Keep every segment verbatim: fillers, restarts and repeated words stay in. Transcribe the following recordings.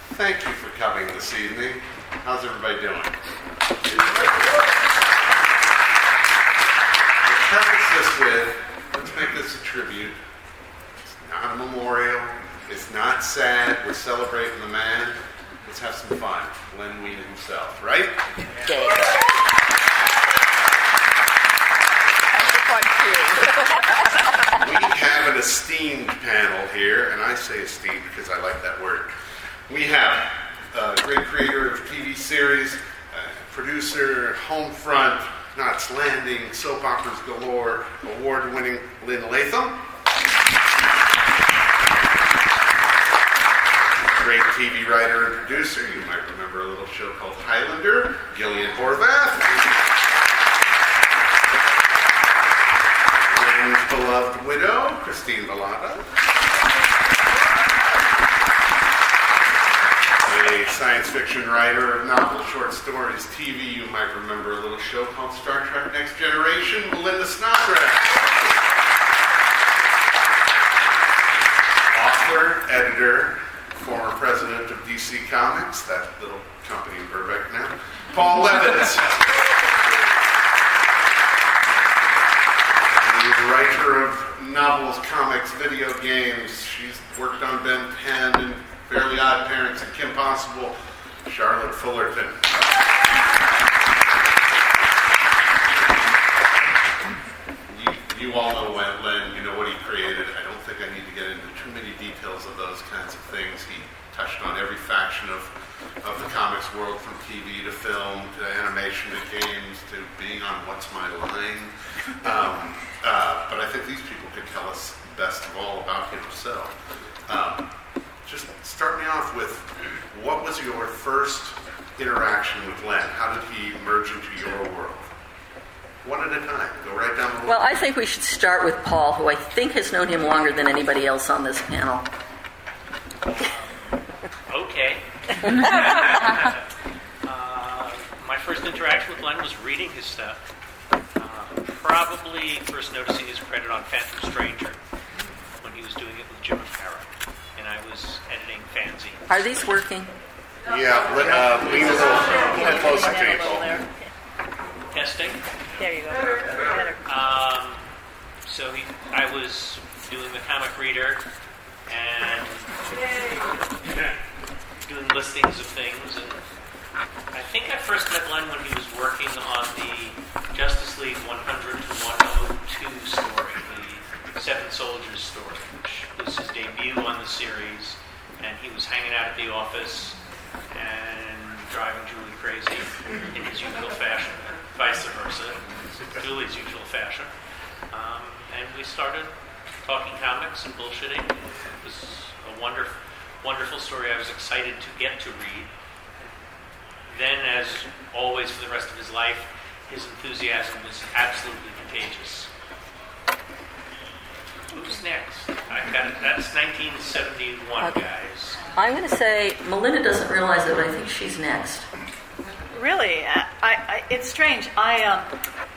thank you for coming this evening. How's everybody doing? To preface this with, let's make this a tribute. It's not a memorial. It's not sad. We're celebrating the man. Let's have some fun. Len Wein himself, right? Okay. We have an esteemed panel here, and I say esteemed because I like that word. We have a great creator of T V series, uh, producer, Homefront, Knots Landing, soap operas galore, award-winning Lynn Latham. Great T V writer and producer. You might remember a little show called Highlander, Gillian Horvath. Lynn's beloved widow, Christine Vallada. A science fiction writer of novel short stories, T V. You might remember a little show called Star Trek Next Generation, Melinda Snodgrass. Author, editor, former president of D C Comics, that little company in Burbank now, Paul Levitz. The writer of novels, comics, video games. She's worked on Ben Penn and Fairly Odd Parents and Kim Possible, Charlotte Fullerton. You, you all know Len, you know what he created. I don't think I need to get into too many details of those kinds of things. He touched on every faction of, of the comics world, from T V to film to animation to games to being on What's My Line. Um, uh, but I think these people could tell us best of all about him. So, um, just start me off with, what was your first interaction with Len? How did he merge into your world? One at a time. Go right down the road. Well, I think we should start with Paul, who I think has known him longer than anybody else on this panel. Okay. uh, my first interaction with Len was reading his stuff. Uh, probably first noticing his credit on Phantom Stranger when he was doing it with Jim O'Hara, and I was editing Fanzine. Are these working? Yeah, let, uh, lean a little, a little closer to you. Testing. There you go. Better. Um, so he, I was doing the comic reader and doing listings of things, and I think I first met Len when he was working on the Justice League one hundred to one oh two story, the Seven Soldiers story, which was his debut on the series, and he was hanging out at the office and driving Julie crazy in his usual fashion, vice versa, Julie's usual fashion. Um, and we started talking comics and bullshitting. It was a wonderful, wonderful story I was excited to get to read. Then, as always for the rest of his life, his enthusiasm was absolutely contagious. Who's next? I got it. That's nineteen seventy-one, Okay. guys. I'm going to say Melinda doesn't realize it, but I think she's next. Really, I, I, it's strange. I um,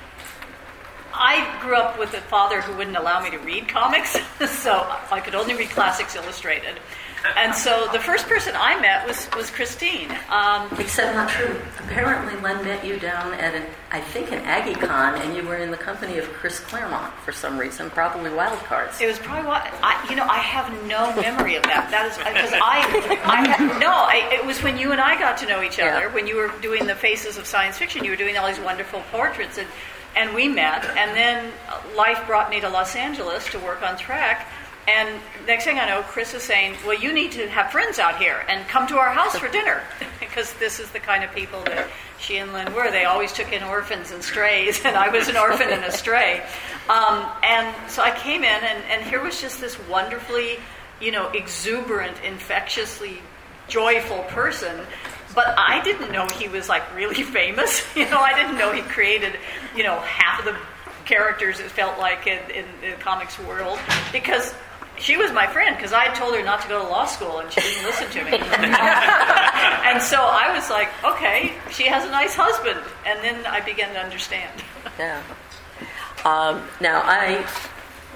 I grew up with a father who wouldn't allow me to read comics, so I could only read Classics Illustrated. And so the first person I met was, was Christine. Um, Except not true. Apparently Len met you down at, an, I think, an AggieCon, and you were in the company of Chris Claremont for some reason, probably Wild Cards. It was probably what I, you know. I have no memory of that. That is because I, I had, no. I, it was when you and I got to know each other. Yeah. When you were doing the Faces of Science Fiction, you were doing all these wonderful portraits, and and we met. And then life brought me to Los Angeles to work on Trek. And next thing I know, Chris is saying, well, you need to have friends out here and come to our house for dinner. Because this is the kind of people that she and Lynn were. They always took in orphans and strays, and I was an orphan and a stray. Um, and so I came in, and, and here was just this wonderfully, you know, exuberant, infectiously joyful person. But I didn't know he was, like, really famous. You know, I didn't know he created, you know, half of the characters, it felt like, in, in the comics world. Because she was my friend, because I had told her not to go to law school, and she didn't listen to me. And so I was like, okay, she has a nice husband. And then I began to understand. Yeah. Um, now, I...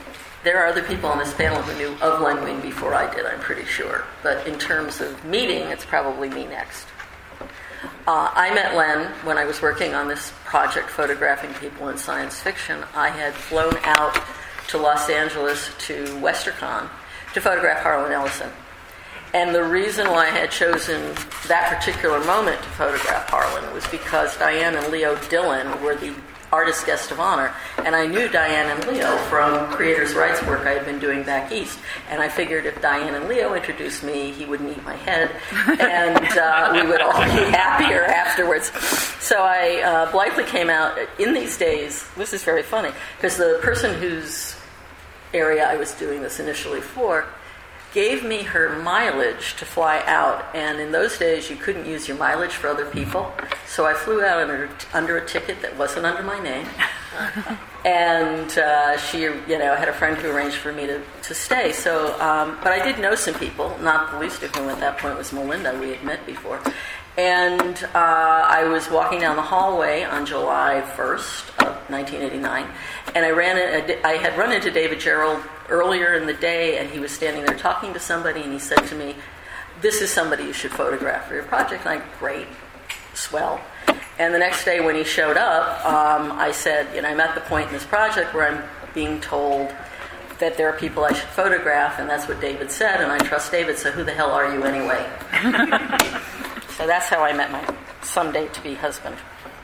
there are other people on this panel who knew of Len Wein before I did, I'm pretty sure. But in terms of meeting, it's probably me next. Uh, I met Len when I was working on this project, photographing people in science fiction. I had flown out to Los Angeles to WesterCon to photograph Harlan Ellison. And the reason why I had chosen that particular moment to photograph Harlan was because Diane and Leo Dillon were the artist guest of honor, and I knew Diane and Leo from creators' rights work I had been doing back east, and I figured if Diane and Leo introduced me, he wouldn't eat my head, and uh, we would all be happier afterwards. So I uh, blithely came out. In these days, this is very funny, because the person whose area I was doing this initially for gave me her mileage to fly out, and in those days you couldn't use your mileage for other people, so I flew out under, under a ticket that wasn't under my name, and uh, she, you know, had a friend who arranged for me to, to stay. So, um, but I did know some people, not the least of whom at that point was Melinda. We had met before, and uh, I was walking down the hallway on July first of nineteen eighty-nine, and I ran. In, I had run into David Gerald earlier in the day, and he was standing there talking to somebody, and he said to me, "This is somebody you should photograph for your project." And I, great, swell. And the next day when he showed up, um, I said, you know, I'm at the point in this project where I'm being told that there are people I should photograph, and that's what David said, and I trust David, so who the hell are you anyway? So that's how I met my someday-to-be husband.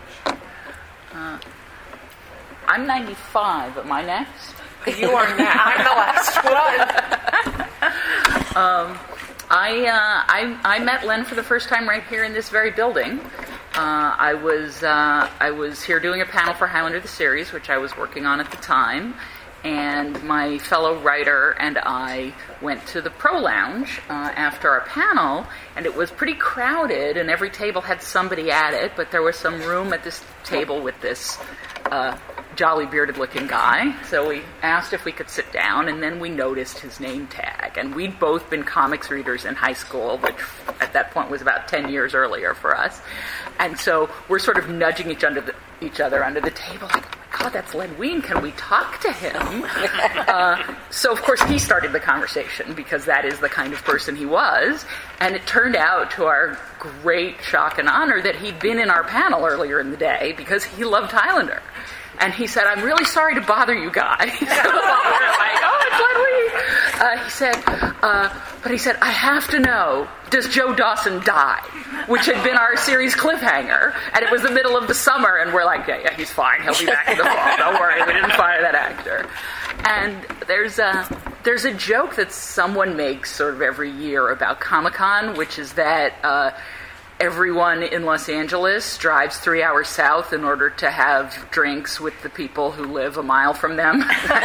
Uh, I'm ninety-five. Am I next? You are now. I'm the last one. um, I, uh, I I met Len for the first time right here in this very building. Uh, I was uh, I was here doing a panel for Highlander the series, which I was working on at the time, and my fellow writer and I went to the Pro Lounge uh, after our panel, and it was pretty crowded, and every table had somebody at it, but there was some room at this table with this uh, jolly bearded-looking guy, so we asked if we could sit down, and then we noticed his name tag, and we'd both been comics readers in high school, which at that point was about ten years earlier for us, and so we're sort of nudging each, under the, each other under the table, like, God, that's Len Wein. Can we talk to him? uh, so, of course, he started the conversation because that is the kind of person he was. And it turned out, to our great shock and honor, that he'd been in our panel earlier in the day because he loved Highlander. And he said, I'm really sorry to bother you guys. We're like, oh, it's Len Wein. Uh, he said, uh, but he said, I have to know, does Joe Dawson die? Which had been our series cliffhanger. And it was the middle of the summer, and we're like, yeah, yeah, he's fine. He'll be back in the fall. Don't worry, we didn't fire that actor. And there's a, there's a joke that someone makes sort of every year about Comic-Con, which is that uh, everyone in Los Angeles drives three hours south in order to have drinks with the people who live a mile from them.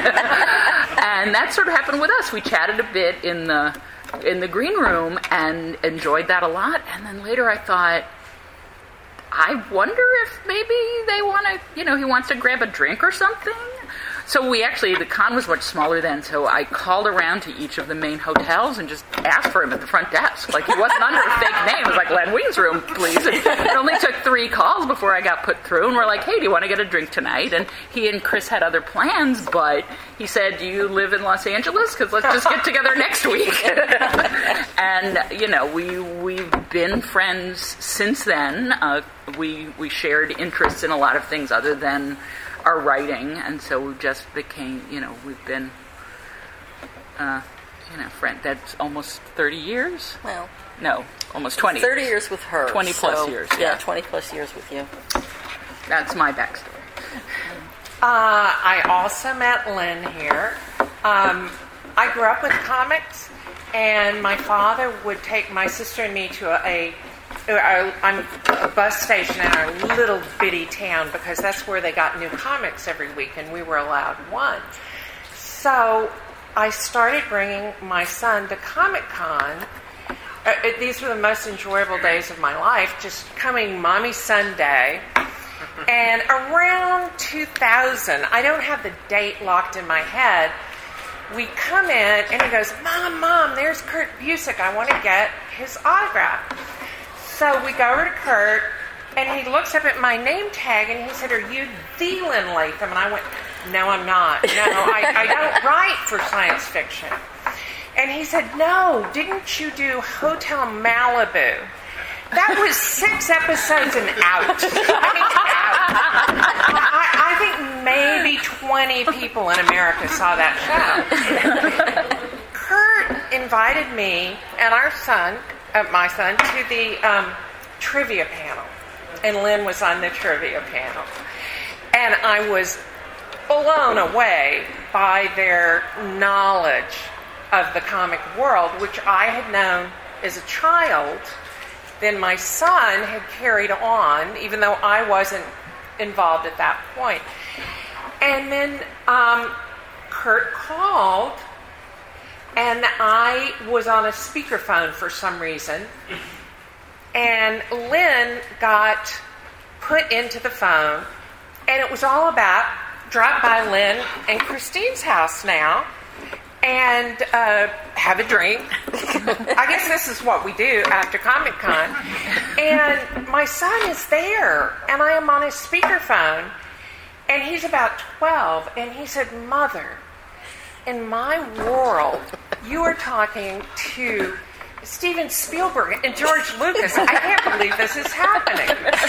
And that sort of happened with us. We chatted a bit in the in the green room and enjoyed that a lot. And then later I thought, I wonder if maybe they want to, you know, he wants to grab a drink or something. So we actually, the con was much smaller then, so I called around to each of the main hotels and just asked for him at the front desk. Like, he wasn't under a fake name. It was like, Len Wein's room, please. And it only took three calls before I got put through, and we're like, hey, do you want to get a drink tonight? And he and Chris had other plans, but he said, do you live in Los Angeles? Because let's just get together next week. And, you know, we, we've been friends since then. Uh, we, we shared interests in a lot of things other than our writing, and so we just became, you know, we've been, uh, you know, friend. That's almost thirty years. Well, no, almost twenty. Thirty years with her. Twenty plus so, years. Yeah, yeah, twenty plus years with you. That's my backstory. Uh, I also met Len here. Um, I grew up with comics, and my father would take my sister and me to a. a I'm a bus station in our little bitty town because that's where they got new comics every week, and we were allowed one. So I started bringing my son to Comic-Con. Uh, it, these were the most enjoyable days of my life, just coming Mommy Sunday. And around two thousand, I don't have the date locked in my head, we come in, and he goes, Mom, Mom, there's Kurt Busiek. I want to get his autograph. So we go over to Kurt, and he looks up at my name tag, and he said, are you the Len Latham? And I went, no, I'm not. No, I, I don't write for science fiction. And he said, no, didn't you do Hotel Malibu? That was six episodes and out. I mean, out. I, I think maybe twenty people in America saw that show. Kurt invited me and our son, uh, my son, to the um, trivia panel. And Lynn was on the trivia panel. And I was blown away by their knowledge of the comic world, which I had known as a child. Then my son had carried on, even though I wasn't involved at that point. And then um, Kurt called, and I was on a speakerphone for some reason. And Lynn got put into the phone, and it was all about drop by Lynn and Christine's house now and uh, have a drink. I guess this is what we do after Comic-Con. And my son is there, and I am on his speakerphone, and he's about twelve, and he said, Mother, in my world, you are talking to Steven Spielberg and George Lucas. I can't believe this is happening.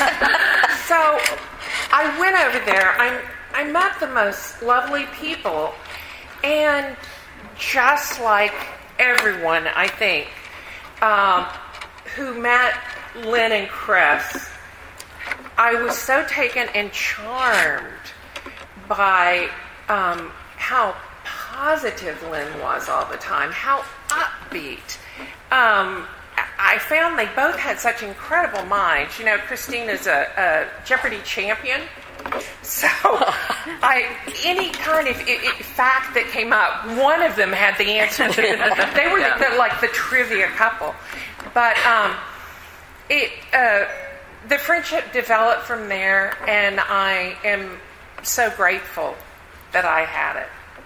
So I went over there. I, I met the most lovely people, and just like everyone, I think, um, who met Lynn and Chris, I was so taken and charmed by um, how positive Lynn was all the time, how upbeat. Um, I found they both had such incredible minds. You know, Christine is a, a Jeopardy champion. So, I any kind of I, I, fact that came up, one of them had the answer to it. They were Yeah. the, like the trivia couple. But um, it uh, the friendship developed from there, and I am so grateful that I had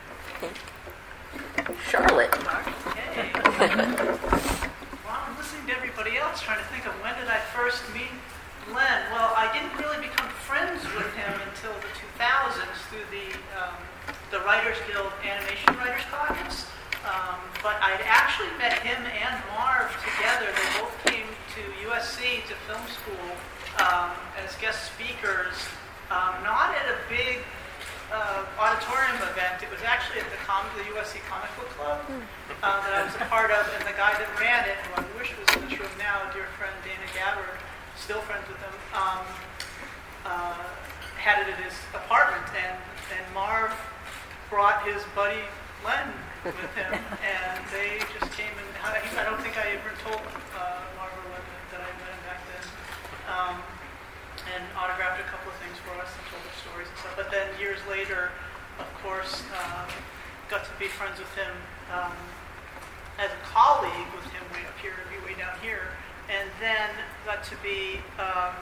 it. Charlotte. Okay. Well, I'm listening to everybody else, trying to think of when did I first meet Len. Well, I didn't really become friends with him until the two thousands through the um, the Writers Guild Animation Writers Caucus. Um, but I'd actually met him and Marv together. They both came to U S C to film school um, as guest speakers, um, not at a big uh, auditorium event. It was actually at the, Com- the U S C Comic Book Club uh, that I was a part of, and the guy that ran it, who I wish was in this room now, a dear friend Dana Gabbard, still friends with him, um, uh, had it at his apartment, and, and Marv brought his buddy Len with him, and they just came and I, I don't think I ever told uh, Marv or Len that I met him back then, um, and autographed a couple of things for us and told their stories and stuff. But then years later, of course, um, got to be friends with him um, as a colleague with him way up here, way down here. And then got to be, um,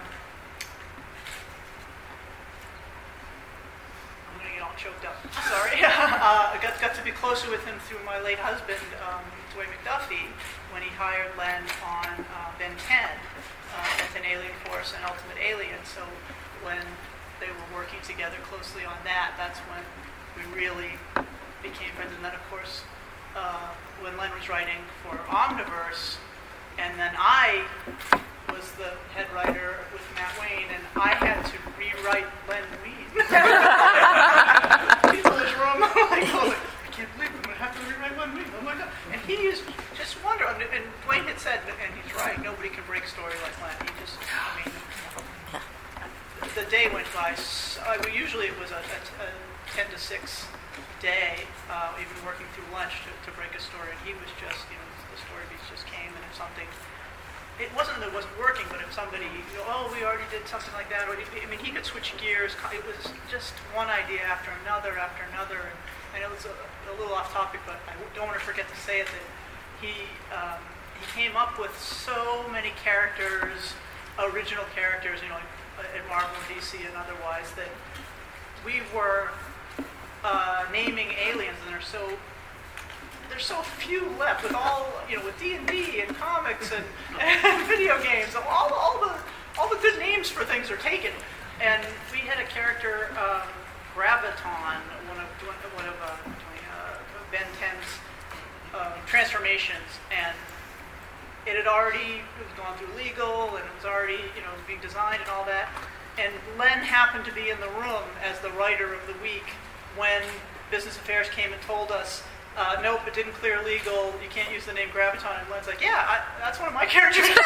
I'm going to get all choked up, sorry. uh, I got, got to be closer with him through my late husband, um, Dwayne McDuffie, when he hired Len on uh, Ben ten, uh, with an Alien Force and Ultimate Alien. So when they were working together closely on that, that's when we really became friends. And then, of course, uh, when Len was writing for Omniverse, and then I was the head writer with Matt Wayne, and I had to rewrite Len Wein. He's in this room. I'm like, oh, I can't believe I'm going to have to rewrite Len Wein. Oh my God. And he is just wonderful. And Dwayne had said, and he's right, nobody can break story like Len. He just, I mean, the day went by. So, I mean, usually it was a, a, a ten to six day, uh, even working through lunch to, to break a story. And he was just, you know, the story beats just came, and if something, it wasn't that it wasn't working, but if somebody, you know, oh, we already did something like that, or I mean, he could switch gears. It was just one idea after another after another. And I know it's a, a little off topic, but I don't want to forget to say it that he um, he came up with so many characters, original characters, you know, at Marvel, D C, and otherwise, that we were uh, naming aliens, and they're so. There's so few left with all, you know, with D and D and comics and, and video games. All, all the all the good names for things are taken. And we had a character, um, Graviton, one of one of uh, uh, Ben ten's uh, transformations, and it had already it was gone through legal, and it was already you know being designed and all that. And Len happened to be in the room as the writer of the week when Business Affairs came and told us, uh, nope, it didn't clear legal, you can't use the name Graviton. And Len's like, yeah, I, that's one of my characters. You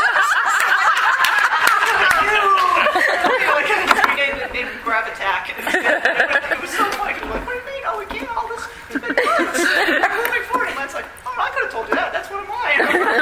know, like, we named it named Gravitac. It was so funny. We're like, what do you mean? Oh, we can't all this. It's been months. I'm moving forward. And Len's like, oh, I could have told you that. That's one of mine.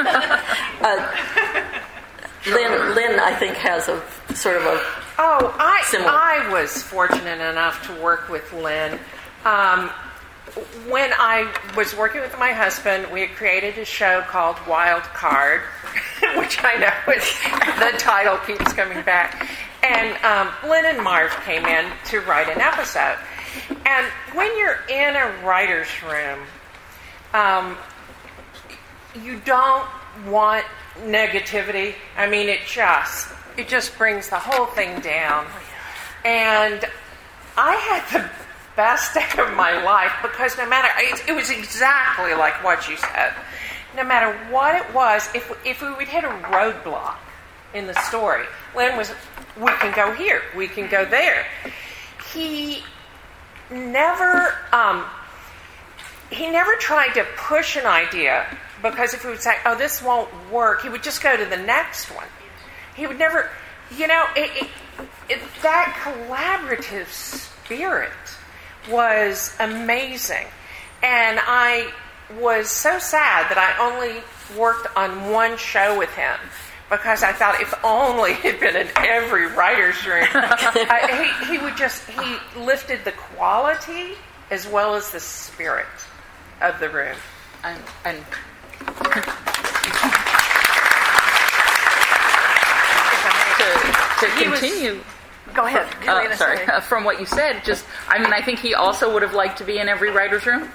uh, Lynn, Lynn, I think, has a sort of a Oh, I similar. I was fortunate enough to work with Lynn. Um, when I was working with my husband, we had created a show called Wild Card, which I know is, the title keeps coming back. And um, Lynn and Marv came in to write an episode. And when you're in a writer's room, um, you don't want negativity. I mean, it just it just brings the whole thing down. And I had the best day of my life because no matter it, it was exactly like what you said. No matter what it was, if if we would hit a roadblock in the story, Lynn was, we can go here, we can go there. He never um, he never tried to push an idea. Because if he would say, oh, this won't work, he would just go to the next one. He would never, you know, it, it, it, that collaborative spirit was amazing. And I was so sad that I only worked on one show with him. Because I thought if only it had been in every writer's room. uh, he, he would just, he lifted the quality as well as the spirit of the room. And, and to, to continue, Go ahead. uh, sorry, uh, from what you said, just, I mean, I think he also would have liked to be in every writer's room.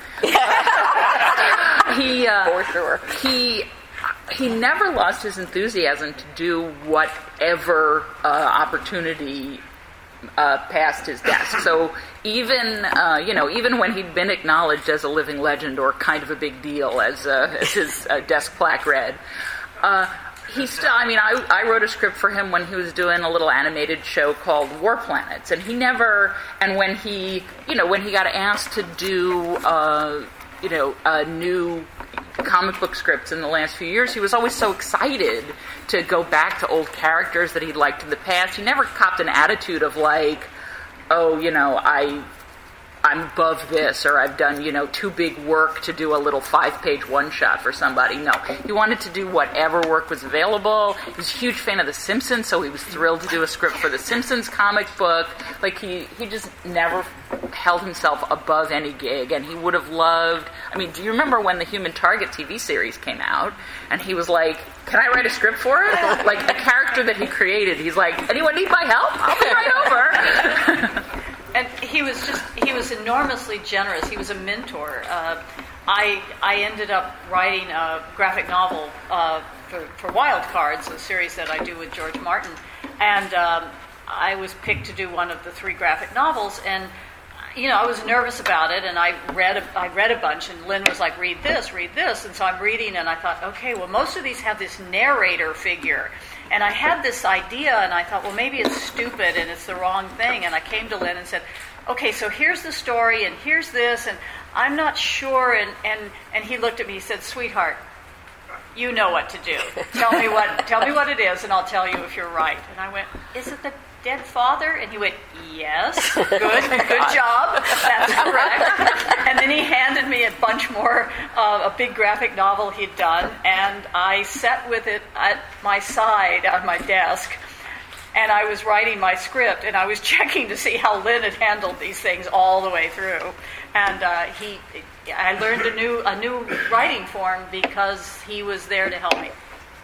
he, uh, For sure. He, he never lost his enthusiasm to do whatever uh, opportunity Uh, past his desk. So even uh, you know, even when he'd been acknowledged as a living legend or kind of a big deal, as, uh, as his uh, desk plaque read, uh, he still. I mean, I, I wrote a script for him when he was doing a little animated show called War Planets, and he never. And when he, you know, when he got asked to do, uh, you know, a new comic book scripts in the last few years, he was always so excited to go back to old characters that he'd liked in the past. He never copped an attitude of like, oh, you know, I, I'm above this, or I've done, you know, too big work to do a little five-page one-shot for somebody. No, he wanted to do whatever work was available. He was a huge fan of The Simpsons, so he was thrilled to do a script for The Simpsons comic book. Like, he, he just never held himself above any gig, and he would have loved... I mean, do you remember when the Human Target T V series came out, and he was like, can I write a script for it? Like, a character that he created, he's like, anyone need my help? I'll be right over. And he was just, he was enormously generous. He was a mentor. Uh, I I ended up writing a graphic novel uh, for, for Wild Cards, a series that I do with George Martin. And um, I was picked to do one of the three graphic novels. And, you know, I was nervous about it. And I read a, I read a bunch. And Lynn was like, read this, read this. And so I'm reading. And I thought, okay, well, most of these have this narrator figure. And I had this idea, and I thought, well, maybe it's stupid and it's the wrong thing. And I came to Lynn and said, okay, so here's the story, and here's this, and I'm not sure. And, and, and he looked at me, he said, sweetheart, you know what to do. Tell me what tell me what it is, and I'll tell you if you're right. And I went, is it the dead father? And he went, yes. Good, good job. That's correct. And then he handed me a bunch more, uh, a big graphic novel he'd done, and I sat with it at my side on my desk, and I was writing my script, and I was checking to see how Lynn had handled these things all the way through. And uh, he, I learned a new a new writing form because he was there to help me.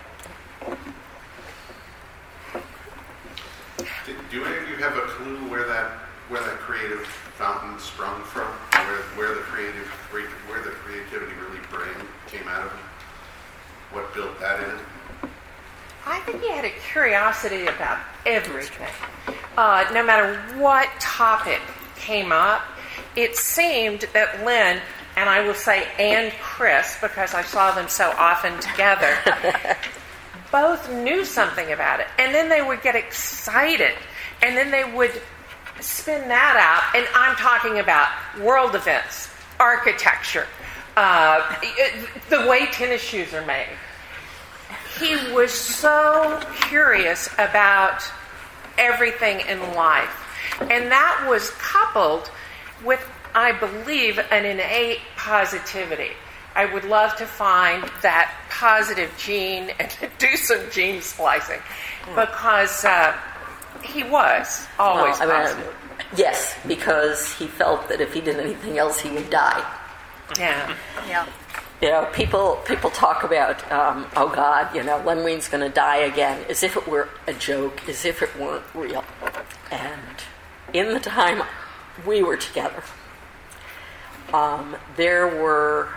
Do any of you have a clue where that where that creative fountain sprung from? Where where the creative where the creativity really brain came out of? What built that in? I think he had a curiosity about everything. Uh, no matter what topic came up, it seemed that Lynn, and I will say and Chris, because I saw them so often together, both knew something about it. And then they would get excited, and then they would spin that out. And I'm talking about world events, architecture, uh, the way tennis shoes are made. He was so curious about everything in life. And that was coupled with, I believe, an innate positivity. I would love to find that positive gene and do some gene splicing, because uh, he was always well, I mean, positive. Yes, because he felt that if he did anything else, he would die. Yeah. Yeah. You know, people people talk about, um, oh God, you know, Len Wein's going to die again, as if it were a joke, as if it weren't real. And in the time we were together, um, there were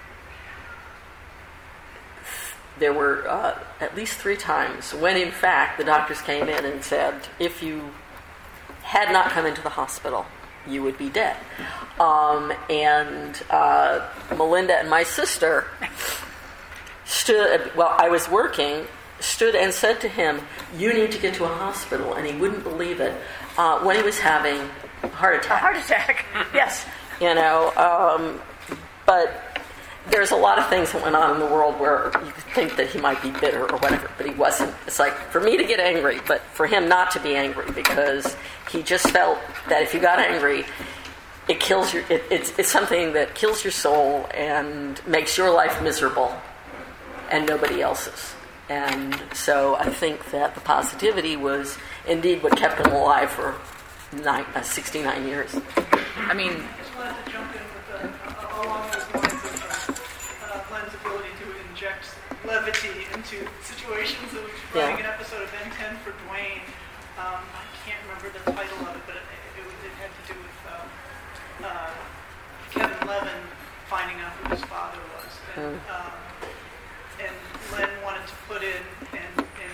there were uh, at least three times when, in fact, the doctors came in and said, if you had not come into the hospital, you would be dead. Um, and uh, Melinda and my sister stood, well, I was working, stood and said to him, you need to get to a hospital. And he wouldn't believe it uh, when he was having a heart attack. A heart attack, yes. You know, um, but there's a lot of things that went on in the world where you could think that he might be bitter or whatever, but he wasn't. It's like, for me to get angry, but for him not to be angry, because he just felt that if you got angry, it kills your, it, it's, it's something that kills your soul and makes your life miserable and nobody else's. And so I think that the positivity was indeed what kept him alive for nine, uh, sixty-nine years. I mean, I just wanted to jump in with uh, uh, along those lines of uh, uh, Glenn's ability to inject levity into situations. That was writing Yeah. an episode of Ben ten for Dwayne. Um, I can't remember the title of it, but it, it, was, it had to do with um, uh, Kevin Levin finding out who his father was. And, Mm. um, and Len wanted to put in, and, and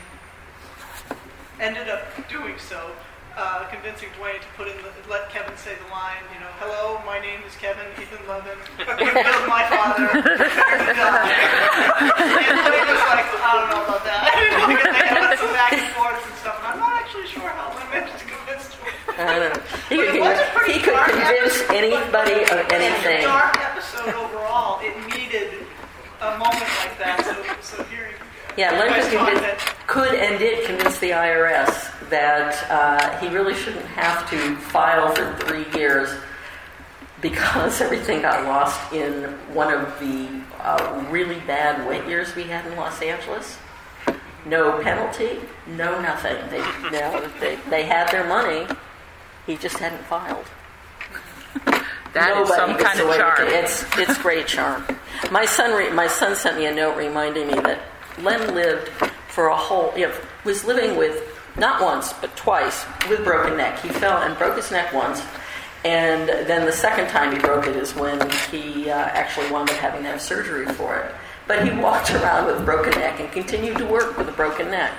ended up doing so, uh, convincing Dwayne to put in, the, let Kevin say the line, you know, hello, my name is Kevin, Ethan Levin, you killed my father, there's a guy. And Dwayne was like, I don't know about that. Like, they had some back and forth and stuff, and I'm not actually sure how Len managed to convince Dwayne. I don't know. He But could, it was a pretty he could dark convince episode, anybody but, of but anything. It's a dark episode overall. It needed a moment like that, so, so hearing Yeah, Len guys could, talk convince, that- could and did convince the I R S that uh, he really shouldn't have to file for three years because everything got lost in one of the uh, really bad wet years we had in Los Angeles. No penalty, no nothing. They, no, they, they had their money. He just hadn't filed. that is Nobody some gets kind of away with charm. it. It's it's great charm. My son re- my son sent me a note reminding me that Len lived for a whole, you know, was living with, not once, but twice, with broken neck. He fell and broke his neck once, and then the second time he broke it is when he uh, actually wound up having to have surgery for it. But he walked around with a broken neck and continued to work with a broken neck.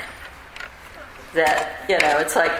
That, you know, it's like,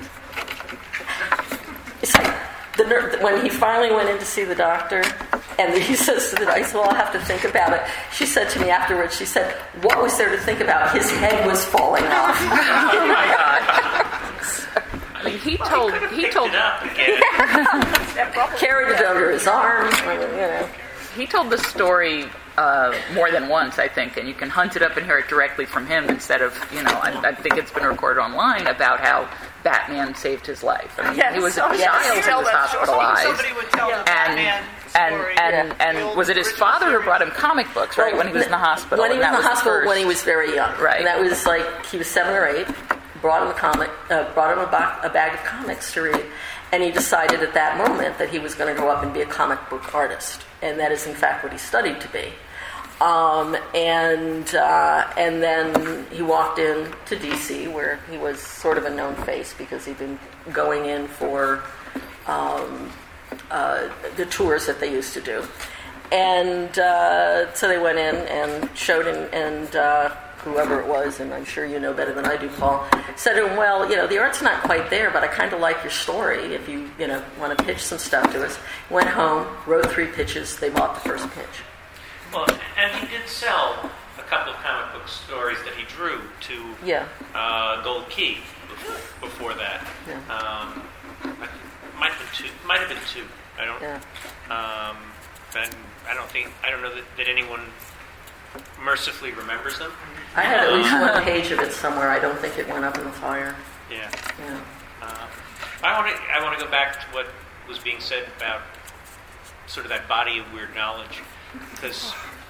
it's like the ner- when he finally went in to see the doctor, and he says to the doctor, I said, well, I'll have to think about it. She said to me afterwards, she said, what was there to think about? His head was falling off. Oh my God. I mean, he told he Picked told it up again. Carried it under his arm, I mean, you know. he told the story uh, more than once, I think, and you can hunt it up and hear it directly from him instead of, you know, I, I think it's been recorded online about how Batman saved his life. I mean, Yes, he was a somebody child would who tell was that story. hospitalized. Somebody would tell the And Batman and story. and, The and old was it his original father who series. brought him comic books, right, when he was in the hospital? When he was and in the that his hospital first- when he was very young. Right. And that was like, he was seven or eight, brought him a comic, uh, brought him a, bo- a bag of comics to read, and he decided at that moment that he was going to grow up and be a comic book artist. And that is, in fact, what he studied to be. Um, and uh, and then he walked in to D C, where he was sort of a known face because he'd been going in for um, uh, the tours that they used to do. And uh, so they went in and showed him, and uh, whoever it was, and I'm sure you know better than I do, Paul, said to him, well, you know, the art's not quite there, but I kind of like your story if you, you know, want to pitch some stuff to us. Went home, wrote three pitches, they bought the first pitch. Well, and he did sell a couple of comic book stories that he drew to Yeah. uh, Gold Key before, before that. Yeah. Um, might have been two. Might have been two. I don't. Yeah. Um, and I don't think. I don't know that, that anyone mercifully remembers them. I have at least one page of it somewhere. I don't think it went up in the fire. Yeah. Yeah. Uh, I want to. I want to go back to what was being said about sort of that body of weird knowledge, because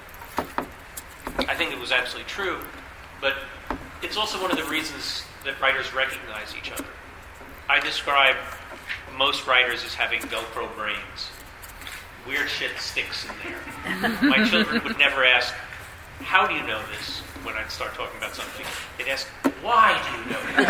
I think it was absolutely true, but it's also one of the reasons that writers recognize each other. I describe most writers as having Velcro brains. Weird shit sticks in there. My children would never ask, how do you know this, when I'd start talking about something. They'd ask, why do you know this?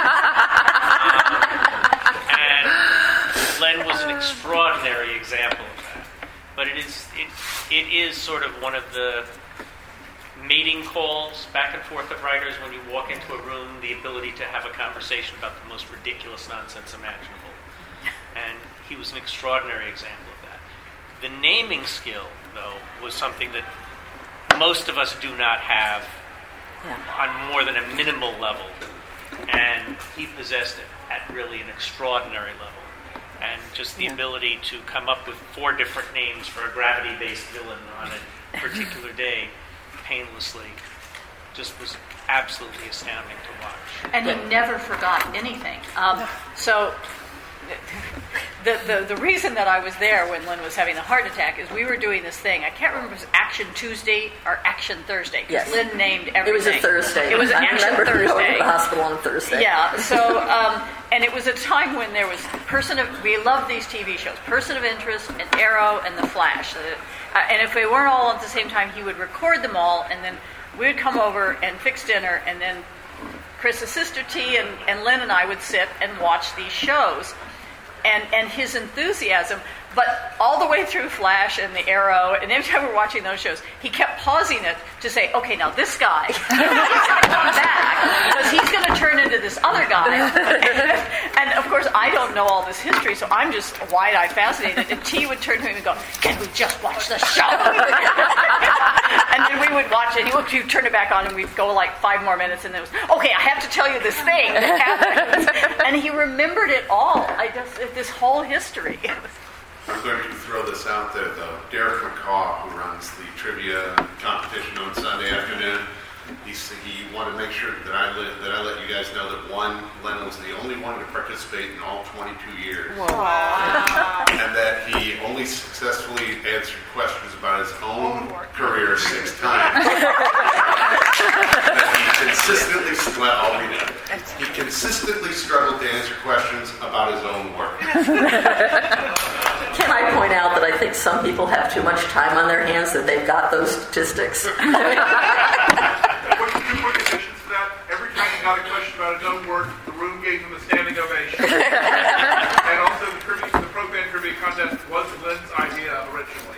um, and Len was an extraordinary example of that. But it is, it, it is sort of one of the mating calls back and forth of writers when you walk into a room, the ability to have a conversation about the most ridiculous nonsense imaginable. And he was an extraordinary example of that. The naming skill, though, was something that most of us do not have Yeah. on more than a minimal level. And he possessed it at really an extraordinary level. And just the Yeah. ability to come up with four different names for a gravity-based villain on a particular day painlessly just was absolutely astounding to watch. And he never forgot anything. Um, so the, the the reason that I was there when Lynn was having the heart attack is we were doing this thing. I can't remember if it was Action Tuesday or Action Thursday. Because Yes. Lynn named everything. It was a Thursday. It was an I Action remember going to Thursday. the hospital on Thursday. Yeah. So um, and it was a time when there was person of we loved these T V shows, Person of Interest and Arrow and The Flash. Uh, and if they weren't all at the same time, he would record them all, and then we would come over and fix dinner, and then Chris's sister T and, and Lynn and I would sit and watch these shows. And, and his enthusiasm, but all the way through Flash and the Arrow, and every time we're watching those shows, he kept pausing it to say, okay, now this guy, he's going to come back, because he's going to turn into this other guy. And of course, I don't know all this history, so I'm just wide-eyed fascinated. And T would turn to him and go, can we just watch the show? And then we would watch it. He would he'd turn it back on, and we'd go like five more minutes, and then it was, okay, I have to tell you this thing that happened. And he remembered it all. I just this whole history. I'm going to throw this out there, though. Derek McCaw, who runs the trivia competition on Sunday afternoon, he he wanted to make sure that I let, that I let you guys know that one, Len was the only one to participate in all twenty-two years, Wow. and that he only successfully answered questions about his own career six times. That he consistently, well, we know, he consistently struggled to answer questions about his own work. Can I point out that I think some people have too much time on their hands that they've got those statistics? What two more conditions for that? Every time he got a question about his own work, the room gave him a standing ovation. And also the, trivia, the Pro Fan Trivia Contest was Lynn's idea originally.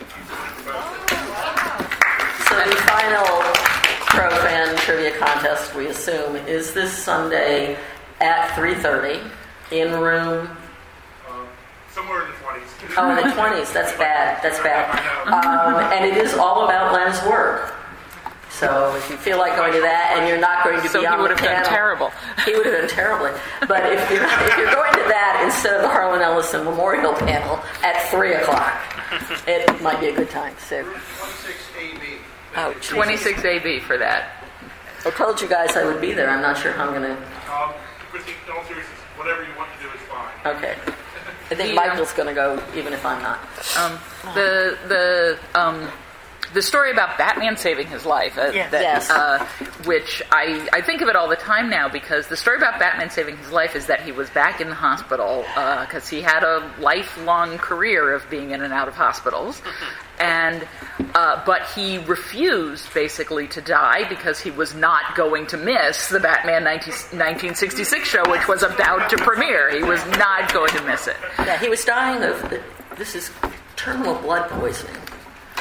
So the final Pro Fan Trivia Contest, we assume, is this Sunday at three thirty in room... Um, somewhere in the twenties. Oh, in the twenties. That's bad. That's bad. Um, and it is all about Len's work. So if you feel like going to that and you're not going to So be he on would the have done panel, terrible. He would have done terribly. But if you're, if you're going to that instead of the Harlan Ellison Memorial Panel at three o'clock, it might be a good time. So, twenty-six A B. oh, geez. twenty-six A B for that. I told you guys I would be there. I'm not sure how I'm going to... Um, Christine, in all seriousness, whatever you want to do is fine. Okay. I think The, Michael's going to go, even if I'm not. Um, the the um, the story about Batman saving his life, uh, Yes. that, Yes. uh, which I, I think of it all the time now, because the story about Batman saving his life is that he was back in the hospital because uh, he had a lifelong career of being in and out of hospitals, and uh, but he refused basically to die because he was not going to miss the Batman nineteen sixty-six show, which was about to premiere. He was not going to miss it. Yeah, he was dying of... This is terminal blood poisoning.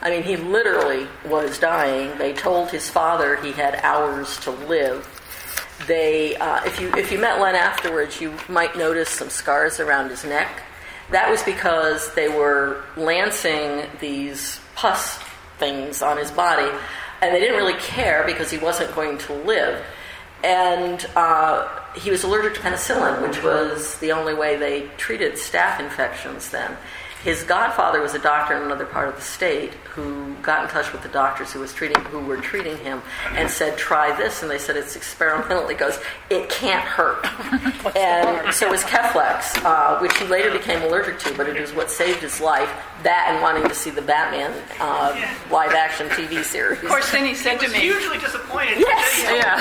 I mean, he literally was dying. They told his father he had hours to live. They, uh, if you if you met Len afterwards, you might notice some scars around his neck. That was because they were lancing these pus things on his body, and they didn't really care because he wasn't going to live. And uh, he was allergic to penicillin, which was the only way they treated staph infections then. His godfather was a doctor in another part of the state who got in touch with the doctors who was treating who were treating him and said, "Try this," and they said it's experimental. He goes, "It can't hurt." And so was Keflex, uh, which he later became allergic to, but it is what saved his life. That and wanting to see the Batman uh, live-action T V series. Of course, then he said He to was me, hugely disappointed. Yes. He Yeah.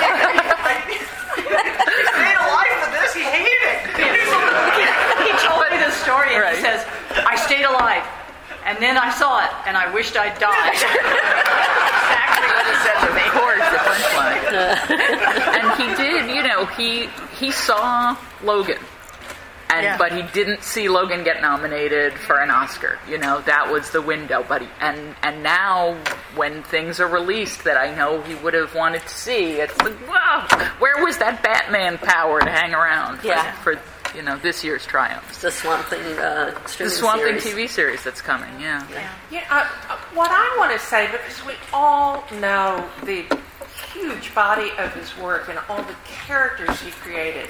stayed alive for this. He hated it. he told me the story, and Right. he says, "I stayed alive, and then I saw it, and I wished I'd died." Exactly what he said to me. Of course, the punchline. And he did, you know, he he saw Logan. And, Yeah. But he didn't see Logan get nominated for an Oscar. You know, that was the window. But he, and and now, when things are released that I know he would have wanted to see, it's like, wow, where was that Batman power to hang around for, Yeah. for you know, this year's triumphs? The Swamp Thing uh, The streaming Swamp Thing series. T V series that's coming, yeah. Yeah, uh, uh, what I want to say, because we all know the huge body of his work and all the characters he created,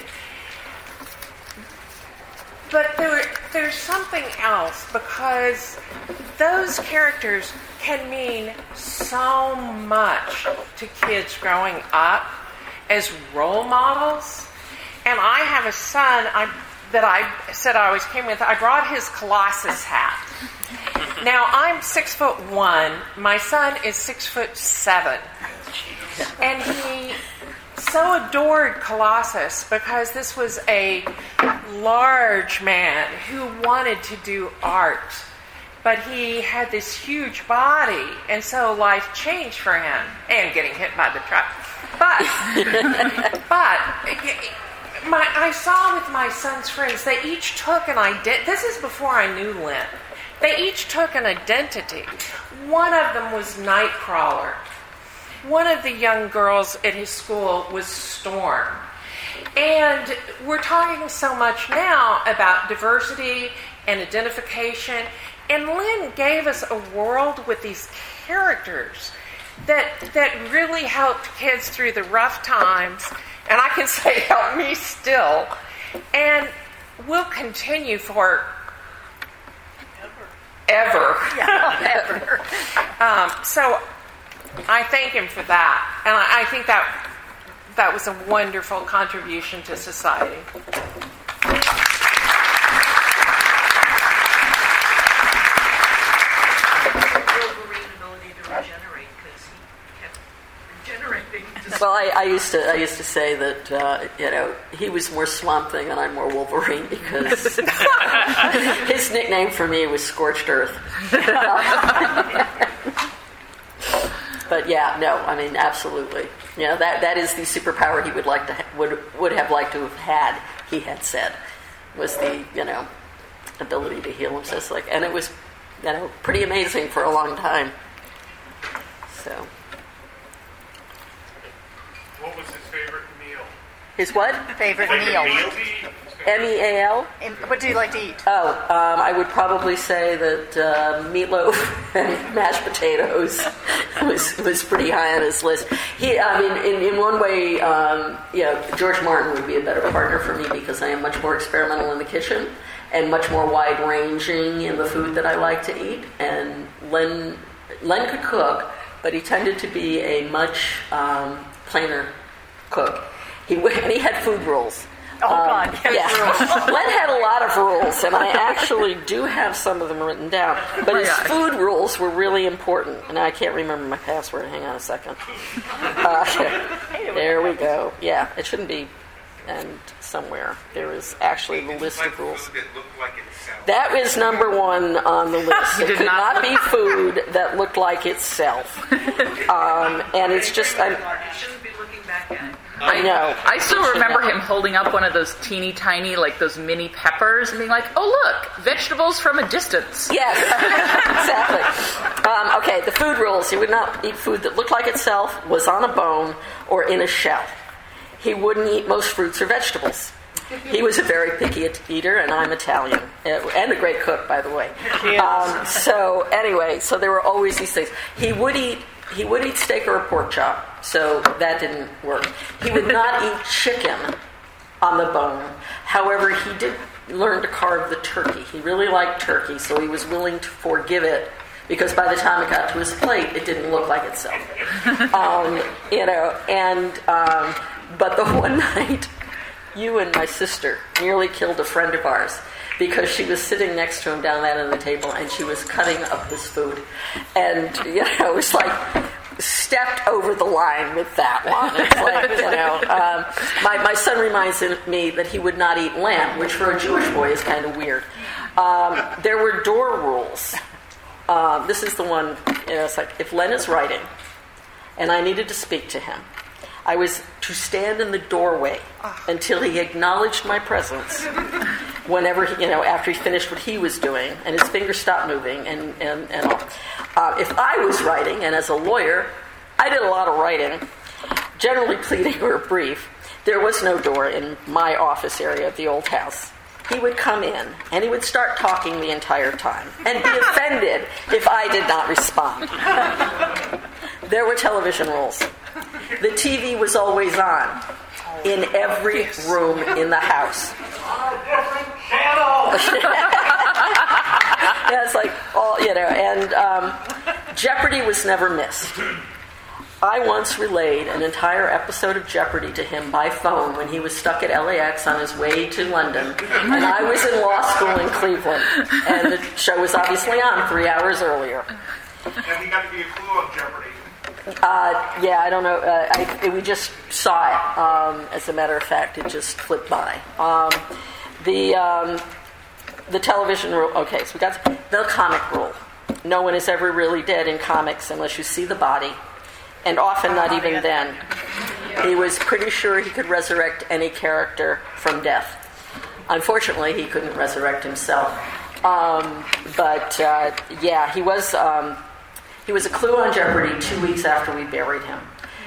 but there, there's something else, because those characters can mean so much to kids growing up as role models. And I have a son I, that I said I always came with. I brought his Colossus hat. Now, I'm six foot one. My son is six foot seven. And he so adored Colossus because this was a large man who wanted to do art. But he had this huge body, and so life changed for him, and getting hit by the truck. But, but my, I saw with my son's friends, they each took an identity. This is before I knew Lynn. They each took an identity. One of them was Nightcrawler. One of the young girls at his school was Storm. And we're talking so much now about diversity and identification. And Lynn gave us a world with these characters that that really helped kids through the rough times. And I can say help me still. And will continue for ever. Yeah, ever. Um, so I thank him for that. And I, I think that that was a wonderful contribution to society. Wolverine ability to regenerate because he kept regenerating. Well, I, I used to I used to say that uh, you know he was more Swamp Thing and I'm more Wolverine because his nickname for me was Scorched Earth. But yeah, no, I mean absolutely. You know that that is the superpower he would like to ha- would would have liked to have had. He had said was the you know ability to heal himself, like, and it was you know pretty amazing for a long time. So. What was his favorite meal? His what? Favorite meal. M E A L? And what do you like to eat? Oh, um, I would probably say that uh, meatloaf and mashed potatoes was was pretty high on his list. He, I mean, in, in one way, um, you know, George Martin would be a better partner for me because I am much more experimental in the kitchen and much more wide-ranging in the food that I like to eat. And Len, Len could cook, but he tended to be a much um, plainer cook. He and he had food rules. Oh, God. Um, yeah. Len had a lot of rules, and I actually do have some of them written down. But his food rules were really important. And I can't remember my password. Hang on a second. Uh, there we go. Yeah, it shouldn't be and somewhere. There is actually the list of rules. That was number one on the list. It could not be food that looked like itself. Um, and it's just... I'm, It shouldn't be looking back at. I know. I still remember him holding up one of those teeny tiny, like those mini peppers, and being like, "Oh look, vegetables from a distance." Yes, exactly. Um, okay, the food rules. He would not eat food that looked like itself, was on a bone, or in a shell. He wouldn't eat most fruits or vegetables. He was a very picky eater, and I'm Italian, and a great cook, by the way. Um, so anyway, so there were always these things. He would eat. He would eat steak or a pork chop, so that didn't work. He would not eat chicken on the bone. However, he did learn to carve the turkey. He really liked turkey, so he was willing to forgive it, because by the time it got to his plate, it didn't look like itself. Um, you know, and um, but the one night, you and my sister nearly killed a friend of ours, because she was sitting next to him down that end of the table, and she was cutting up his food. And, you know, it was like stepped over the line with that one. It's like, you know, um, my, my son reminds me that he would not eat lamb, which for a Jewish boy is kind of weird. Um, there were door rules. Um, this is the one, you know, it's like, if Len is writing and I needed to speak to him, I was to stand in the doorway until he acknowledged my presence. Whenever he, you know, after he finished what he was doing, and his fingers stopped moving, and and, and all. Uh, if I was writing, and as a lawyer, I did a lot of writing, generally pleading or brief. There was no door in my office area of the old house. He would come in, and he would start talking the entire time, and be offended if I did not respond. There were television rules. The T V was always on in every room in the house. Yeah, it's like all, you know, and um, Jeopardy was never missed. I once relayed an entire episode of Jeopardy to him by phone when he was stuck at L A X on his way to London, and I was in law school in Cleveland, and the show was obviously on three hours earlier. And he got to be a clue on Jeopardy. Uh, yeah, I don't know. Uh, I, we just saw it. Um, as a matter of fact, it just flipped by. Um, the um, the television rule. Okay, so we got the comic rule. No one is ever really dead in comics unless you see the body, and often not even then. He was pretty sure he could resurrect any character from death. Unfortunately, he couldn't resurrect himself. Um, but uh, yeah, he was. Um, He was a clue on Jeopardy two weeks after we buried him.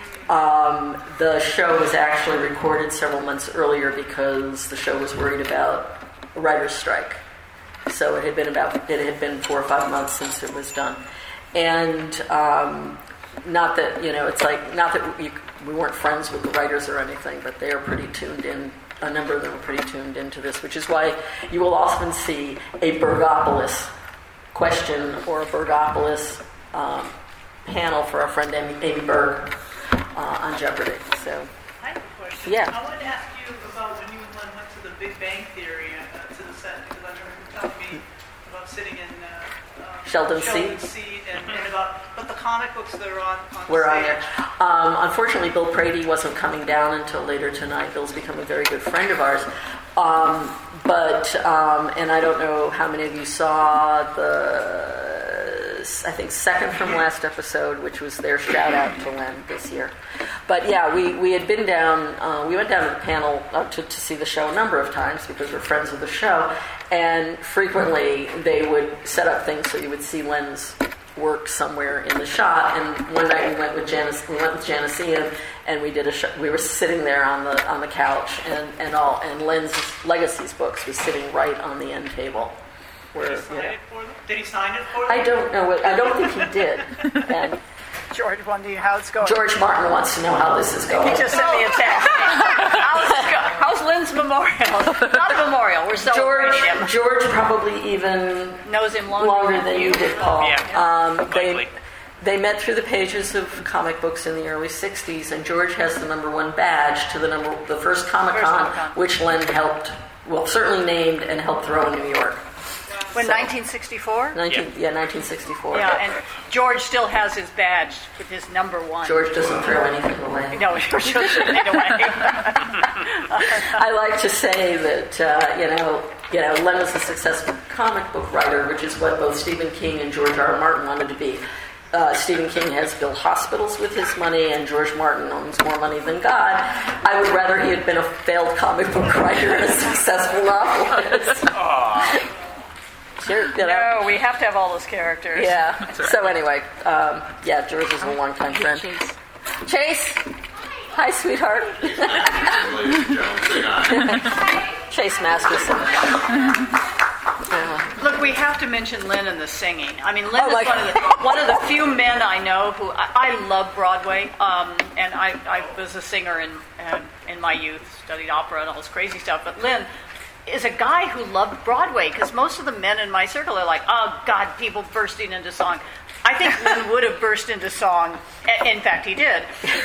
Um, the show was actually recorded several months earlier because the show was worried about a writer's strike. So it had been about it had been four or five months since it was done, and um, not that you know it's like not that we, we weren't friends with the writers or anything, but they are pretty tuned in. A number of them are pretty tuned into this, which is why you will often see a Bergopolis question or a Bergopolis Um, panel for our friend Amy, Amy Berg uh, on Jeopardy. So, I have a question. Yeah. I wanted to ask you about when you and Len went to the Big Bang Theory uh, to the set, because I remember you telling me about sitting in uh, um, Sheldon Sheldon Seat. Seat and, and about but the comic books that are on, on we're the on there. Um, unfortunately, Bill Prady wasn't coming down until later tonight. Bill's become a very good friend of ours. Um, but, um, and I don't know how many of you saw the I think second from last episode, which was their shout out to Len this year. But yeah, we, we had been down, uh, we went down to the panel uh, to, to see the show a number of times because we're friends with the show, and frequently they would set up things so you would see Len's work somewhere in the shot. And one night we went with Janice, we went with Janice Ian, and we did a show. We were sitting there on the on the couch, and, and all, and Len's Legacies books was sitting right on the end table. Where, Did he sign you know, it for them? Did he sign it for them? I don't know. What, I don't think he did. And George wondering how it's going. George Martin wants to know how this is going. He just sent me a text. How's, how's Lynn's memorial? Not a memorial. We're George, celebrating him. George probably even Knows him longer, longer than you did, Paul. Yeah. Um, Likely. they they met through the pages of comic books in the early sixties, and George has the number one badge to the number the first Comic First Con, Comic-Con. which Len helped, well, certainly named and helped throw in New York. When So- nineteen sixty-four? nineteen, yeah, nineteen sixty-four. Yeah, and George still has his badge with his number one. George doesn't throw anything away. No, George doesn't anyway. I like to say that uh, you know, you know, Len was a successful comic book writer, which is what both Stephen King and George R. R. Martin wanted to be. uh, Stephen King has built hospitals with his money and George Martin owns more money than God, I would rather he had been a failed comic book writer and a successful novelist. Sure, you know. No, we have to have all those characters. Yeah. So anyway, um, yeah, George is a longtime friend. Chase. Chase. Hi, sweetheart. Ladies and gentlemen, say hi. Chase Masterson. Uh, Look, we have to mention Lynn and the singing. I mean, Lynn Oh, is my one of, the, one of the few men I know who I, I love Broadway, um, and I, I was a singer in uh, in my youth, studied opera and all this crazy stuff. But Lynn is a guy who loved Broadway because most of the men in my circle are like, oh God, people bursting into song. I think Lynn would have burst into song. In fact, he did,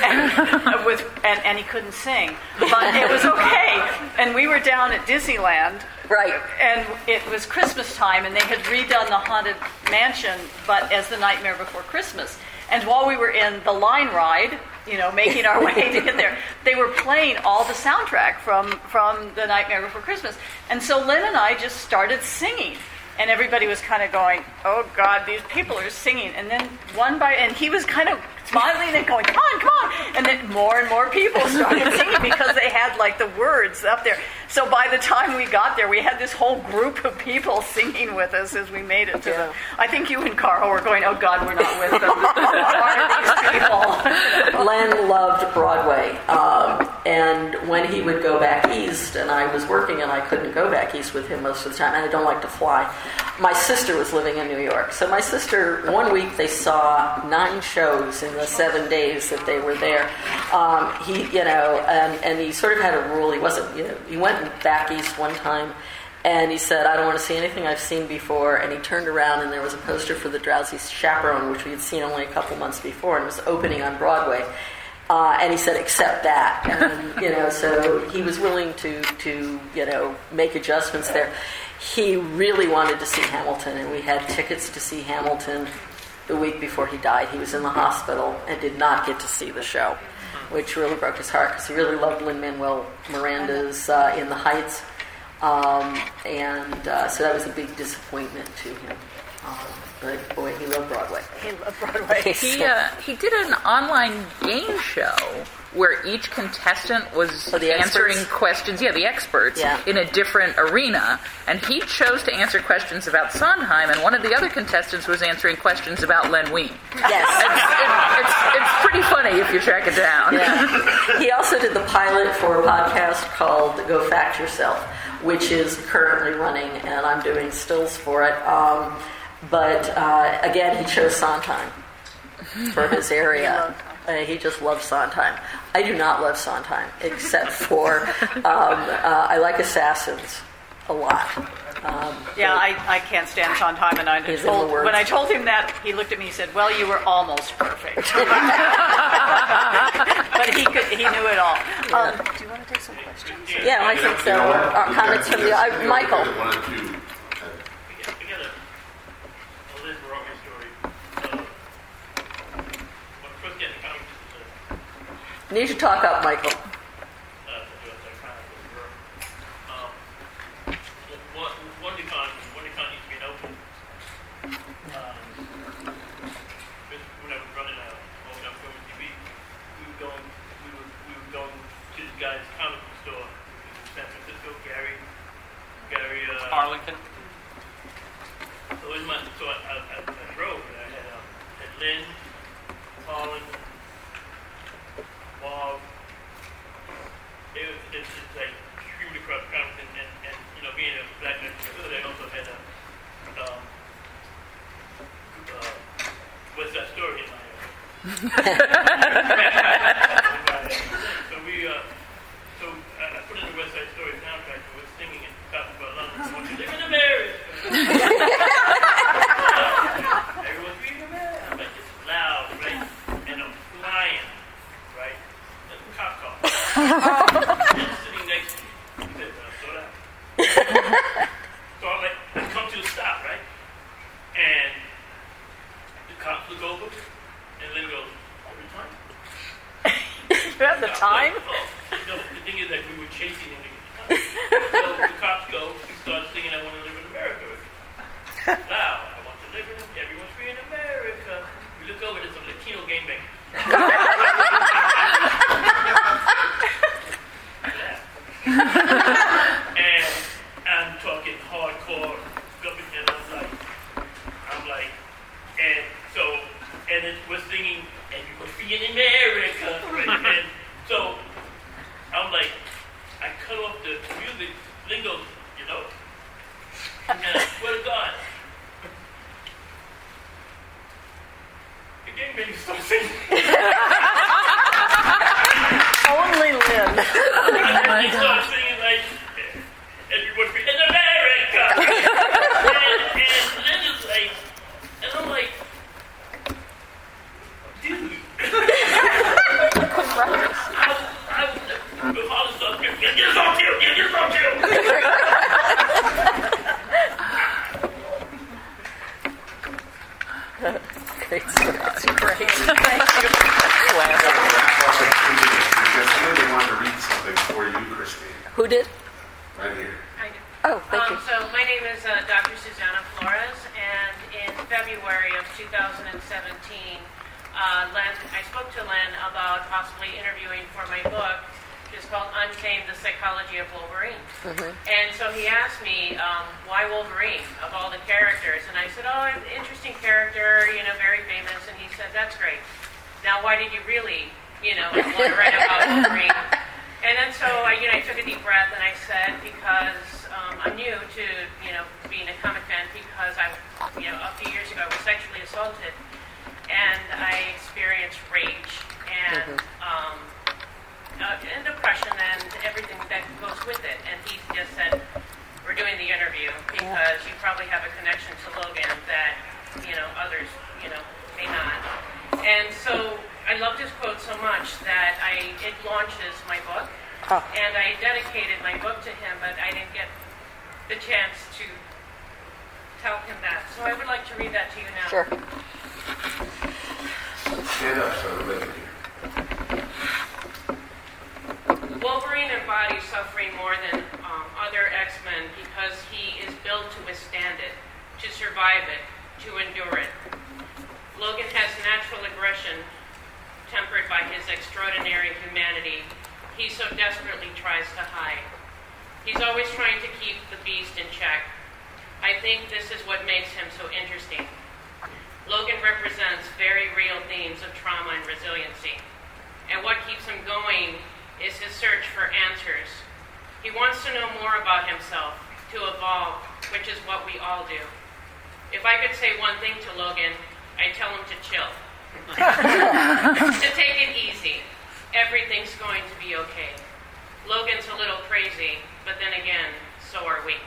and, with and, and he couldn't sing, but it was okay. And we were down at Disneyland, right? And it was Christmas time, and they had redone the Haunted Mansion, but as The Nightmare Before Christmas. And while we were in the line ride, you know, making our way to get there, they were playing all the soundtrack from from The Nightmare Before Christmas. And so Lynn and I just started singing. And everybody was kind of going, oh, God, these people are singing. And then one by, and he was kind of smiling and going, come on, come on. And then more and more people started singing because they had, like, the words up there. So by the time we got there, we had this whole group of people singing with us as we made it to Yeah. the, I think you and Carl were going, oh, God, we're not with them. What are these people? Len loved Broadway, um, and when he would go back east, and I was working and I couldn't go back east with him most of the time, and I don't like to fly. My sister was living in New York, so my sister, one week they saw nine shows in the seven days that they were there. Um, he, you know, and, and he sort of had a rule. He wasn't, you know, he went back east one time, and he said, I don't want to see anything I've seen before. And he turned around, and there was a poster for The Drowsy Chaperone, which we had seen only a couple months before, and it was opening on Broadway. Uh, and he said, accept that. And, you know, so he was willing to, to, you know, make adjustments there. He really wanted to see Hamilton, and we had tickets to see Hamilton the week before he died. He was in the hospital and did not get to see the show, which really broke his heart because he really loved Lin-Manuel Miranda's uh, In the Heights. Um, and uh, so that was a big disappointment to him. Um, but boy, he loved Broadway. He loved Broadway. He uh, he did an online game show where each contestant was Oh, the answering experts? questions, yeah, the experts, Yeah. in a different arena. And he chose to answer questions about Sondheim, and one of the other contestants was answering questions about Len Wein. Yes. It's, it's, it's pretty funny if you track it down. Yeah. He also did the pilot for a podcast called Go Fact Yourself, which is currently running, and I'm doing stills for it. Um, but uh, again, he chose Sondheim for his area. Uh, he just loves Sondheim. I do not love Sondheim, except for um, uh, I like Assassins a lot. Um, Yeah, I, I can't stand Sondheim, and I He's in told, the words. when I told him that, he looked at me and said, well, you were almost perfect. But he could, he knew it all. Um, do you want to take some questions? yeah, I think so. Our comments from the uh, Michael. One or two. I got a, a Liz Rocker story. Uh, when I first got into comics, it was Need to talk up, Michael. a, uh, to do a comic book work. Um, one, one decon, one decon used to be an open. Um, when I was running a old enough film T V, we would go, we would, we would go to this guy's comic book store in San Francisco, Gary, Gary, uh, Arlington. So in my, so I, I, I, I drove and I had, um, had Lynn, Colin, Bob. It was, it's, it's like screwed across comics and, and, and, you know, being a black man from the hood, I also had a, um, uh, West Side Story in my, uh, so we, uh, so I, I put in the West Side Story soundtrack and we're singing and talking about London. I want you to live in America. Everyone's reading the mail. I'm like, it's loud, right? And I'm flying, right? And the cop calls. And sitting next to me. He said, uh, slow down. So I'm like, I come to a stop, right? And the cops look over, and then goes, every time. You have the time? Like, oh, no, the thing is that we were chasing him to get the time. So the cops go, he starts singing, I want to live in America. Loud, I want to live in, everyone's free in America. We look the lingo, you know? And I swear to God. It didn't make something. Only Lynn. And I started singing like, everyone be in America. and, and Lynn is like, and I'm like, dude. I was, I was, the father's so cute. You're so cute. You're so cute. Great. That's great. Thank you. Because I really wanted to read something for you, Christine. Who did? Right here. I do. Oh, thank Um, you. so my name is uh, Doctor Susanna Flores, and in February of two thousand seventeen, uh, Len, I spoke to Len about possibly interviewing for my book, which is called Untamed: The Psychology of Wolverine. Mm-hmm. And so he asked me, um, why Wolverine of all the characters? And I said, oh, an interesting character, you know, very famous. And he said, that's great. Now, why did you really, you know, want to write about Wolverine? And then so I, you know, I took a deep breath and I said, because um, I'm new to, you know, being a comic fan, because I, you know, a few years ago I was sexually assaulted, and I experienced rage and um, uh, and depression and everything that goes with it. And he just said, we're doing the interview because you probably have a connection to Logan that, you know, others, you know, may not. And so I loved his quote so much that I it launches my book, Oh. and I dedicated my book to him, but I didn't get the chance to tell him that. So I would like to read that to you now. Sure. Stand up so everybody can hear. Wolverine embodies suffering more than um, other X-Men because he is built to withstand it, to survive it, to endure it. Logan has natural aggression tempered by his extraordinary humanity he so desperately tries to hide. He's always trying to keep the beast in check. I think this is what makes him so interesting. Logan represents very real themes of trauma and resiliency. And what keeps him going is his search for answers. He wants to know more about himself, to evolve, which is what we all do. If I could say one thing to Logan, I'd tell him to chill. To take it easy. Everything's going to be okay. Logan's a little crazy, but then again, so are we.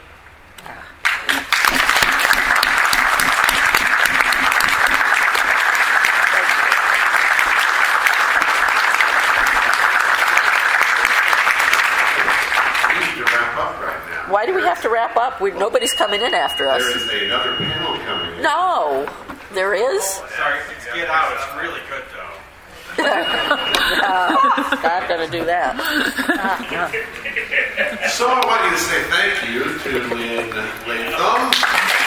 We need to wrap up right now. Why do we have to wrap up? We, nobody's coming in after us. There is another panel coming in. No, there is. Sorry, get out. It's really good, though. No, not going to do that. So I want you to say thank you to Lynn Latham.